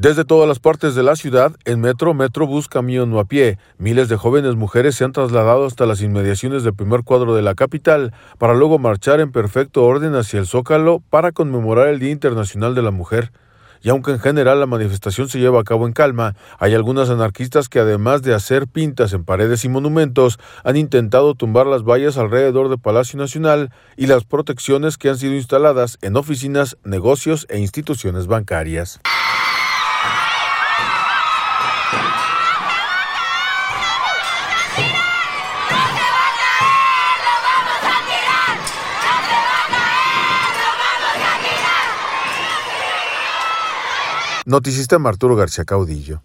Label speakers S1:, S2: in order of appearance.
S1: Desde todas las partes de la ciudad, en metro, metrobús, camión o a pie, miles de jóvenes mujeres se han trasladado hasta las inmediaciones del primer cuadro de la capital para luego marchar en perfecto orden hacia el Zócalo para conmemorar el Día Internacional de la Mujer. Y aunque en general la manifestación se lleva a cabo en calma, hay algunas anarquistas que además de hacer pintas en paredes y monumentos, han intentado tumbar las vallas alrededor de Palacio Nacional y las protecciones que han sido instaladas en oficinas, negocios e instituciones bancarias. Noticista Arturo García Caudillo.